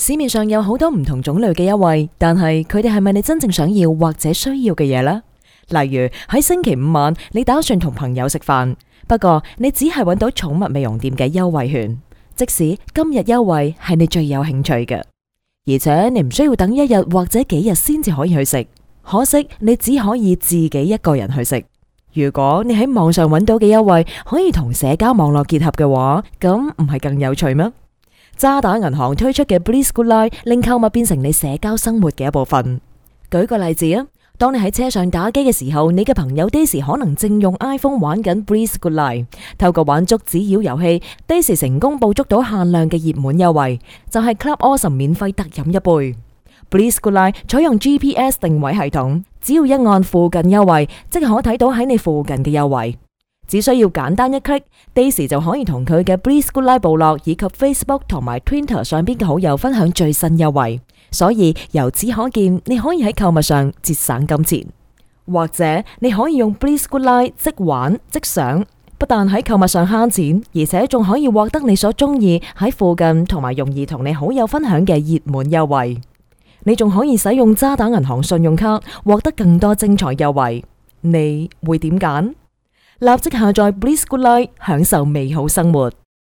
市面上有好多唔同種類嘅優惠，但係佢哋係咪你真正想要或者需要嘅嘢呢？例如喺星期五晚，你打算同朋友食飯，不過你只係揾到寵物美容店嘅優惠券，即使今日優惠係你最有興趣嘅，而且你唔需要等一日或者幾日先至可以去食，可惜你只可以自己一個人去食。如果你喺網上揾到嘅優惠可以同社交網絡結合嘅話，咁唔係更有趣咩？渣打銀行推出嘅 Breeze Good Life 令購物變成你社交生活嘅一部分。舉個例子啊，當你喺車上打機嘅時候，你嘅朋友 Daisy 可能正用 iPhone 玩緊 Breeze Good Life， 透過玩捉紙鷂遊戲 ，Daisy 成功捕捉到限量嘅熱門優惠，就係 Club Awesome 免費特飲一杯。Breeze Good Life 採用 GPS 定位系統，只要一按附近優惠，即可睇到喺你附近嘅優惠。只需要簡單一 click，Daisy 就可以同佢嘅 Breeze Good Life 部落以及 Facebook 同埋 Twitter 上邊嘅好友分享最新優惠。所以由此可見，你可以喺購物上節省金錢，或者你可以用 Breeze Good Life 即玩即享，不但喺購物上慳錢，而且仲可以獲得你所中意喺附近同埋容易同你好友分享嘅熱門優惠。你仲可以使用渣打銀行信用卡獲得更多精彩優惠。你會點揀？立即下載 Breeze Good Life，享受美好生活。